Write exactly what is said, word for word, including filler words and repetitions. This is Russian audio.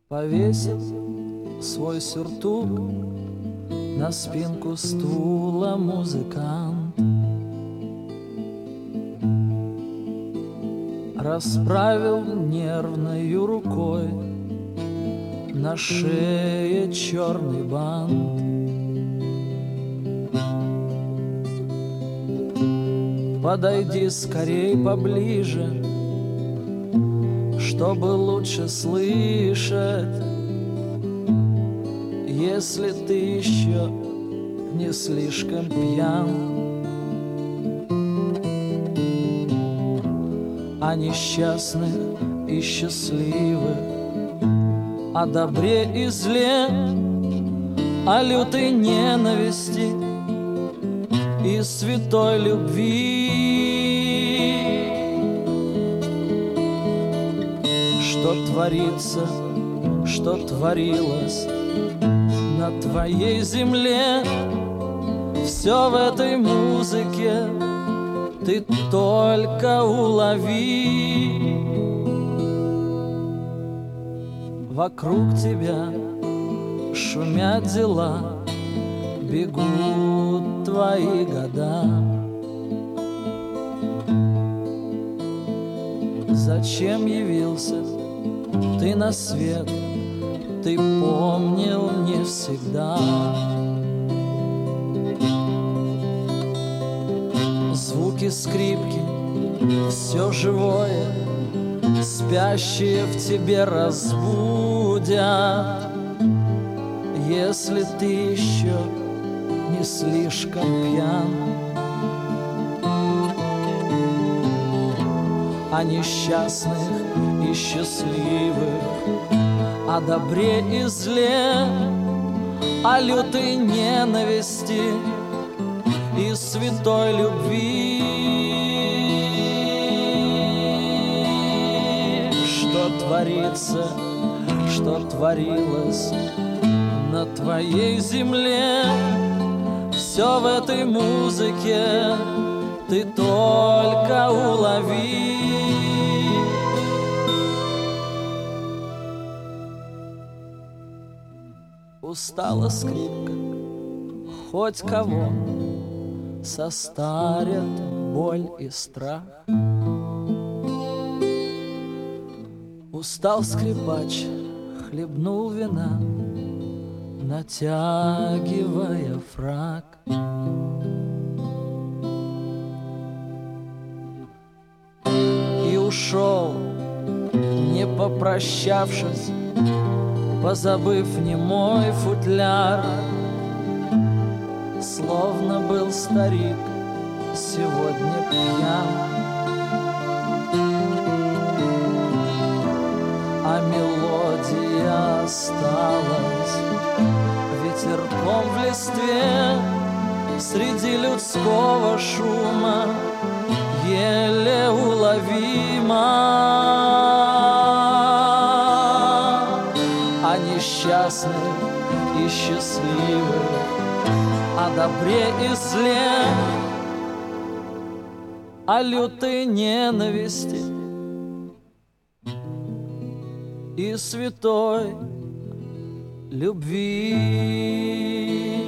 Повесил свой сюртук на спинку стула музыкант, расправил нервною рукой на шее черный бант. Подойди скорей поближе, чтобы лучше слышать, если ты еще не слишком пьян. О несчастных и счастливых, о добре и зле, о лютой ненависти и святой любви. Что творится, что творилось на твоей земле, все в этой музыке ты только улови. Вокруг тебя шумят дела, бегут твои года. Зачем явился ты на свет, ты помнил не всегда. Звуки скрипки, все живое, спящие в тебе разбудят, если ты еще не слишком пьян. О несчастных и счастливых, о добре и зле, о лютой ненависти и святой любви. Что творится, что творилось на твоей земле, все в этой музыке ты только улови. Устала скрипка, хоть кого состарят боль и страх. Устал скрипач, хлебнул вина, натягивая фрак. И ушел, не попрощавшись, позабыв немой футляр, словно был старик сегодня пьян. А мелодия осталась ветерком в листве, среди людского шума еле уловима. О несчастных и счастливых, о добре и зле, о лютой ненависти и святой любви.